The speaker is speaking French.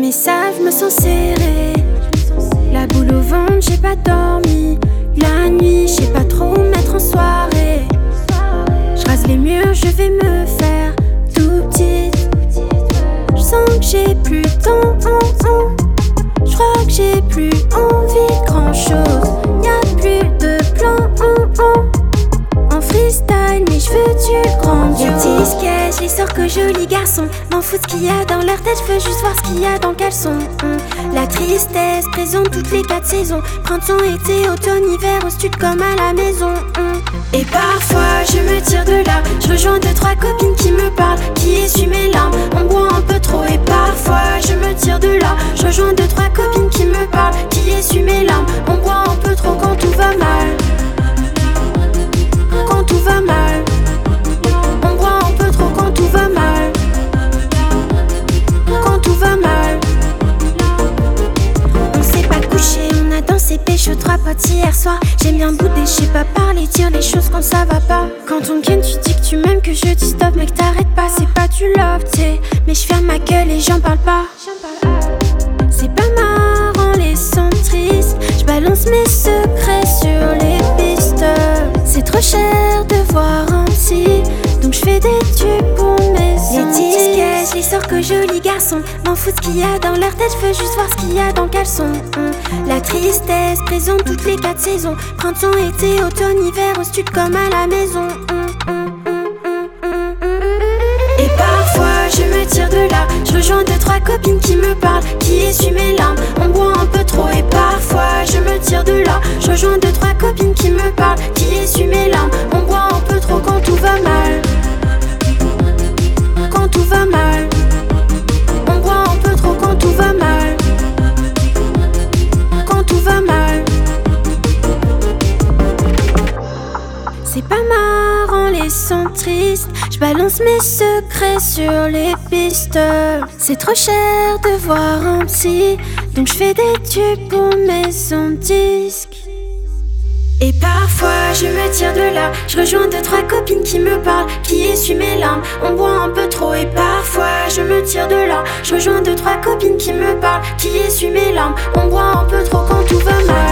messages me sont serrés. La boule au ventre, j'ai pas dormi. La nuit, je sais pas trop où mettre en soirée. J'rase les murs, je vais me faire tout petite. J'sens que j'ai plus de temps. J'crois que j'ai plus envie de grand chose. Y'a plus de plan en freestyle, mais j'veux du grandiose. Les disquets, je les sors que jolis garçons. M'en fous de ce qu'il y a dans leur tête, j'veux juste voir ce qu'il y a dans le caleçon. La tristesse présente toutes les 4 saisons. Printemps, été, automne, hiver, au stud comme à la maison. Et parfois je me tire de là. Je rejoins 2-3 copines qui me parlent, qui essuient mes larmes. On boit un peu trop et parfois je me tire de là. Je rejoins 2-3 copines qui me parlent, qui essuient mes larmes. On boit un peu trop quand tout va mal. Quand tout va mal. On boit un peu trop quand tout va mal. Quand tout va mal. On s'est pas couché, on a dansé pécho 3 potes hier soir. J'aime bien bouder, je sais pas parler, dire les choses quand ça va pas. Quand on ken, tu dis que tu m'aimes, que je dis stop, mec t'arrêtes pas. C'est pas du love, t'sais, mais je ferme ma gueule et j'en parle pas. C'est pas marrant, les sons tristes. Je balance mes secrets sur les pistes. C'est trop cher de voir un psy, donc je fais des tubes pour mes les disquets, je les sors que jolis garçons. M'en fous de ce qu'il y a dans leur tête, je veux juste voir ce qu'il y a dans le caleçon. La tristesse présente toutes les 4 saisons. Printemps, été, automne, hiver, au stud comme à la maison. Et parfois je me tire de là. Je rejoins 2-3 copines qui me parlent, qui essuient mes larmes. On boit un peu trop et parfois je me tire de là. Je rejoins 2-3 copines qui me parlent, qui essuient mes larmes. On boit un peu trop quand tout va mal. Quand tout va mal. On boit un peu trop quand tout va mal. Quand tout va mal. C'est pas marrant, les sons tristes. Je balance mes secrets sur les pistes. C'est trop cher de voir un psy, donc je fais des tubes pour mes sons disques. Et parfois je me tire de là. Je rejoins 2-3 copines qui me parlent, qui essuient mes larmes. On boit un peu trop et parfois je me tire de là. Je rejoins 2-3 copines qui me parlent, qui essuient mes larmes. On boit un peu trop quand tout va mal.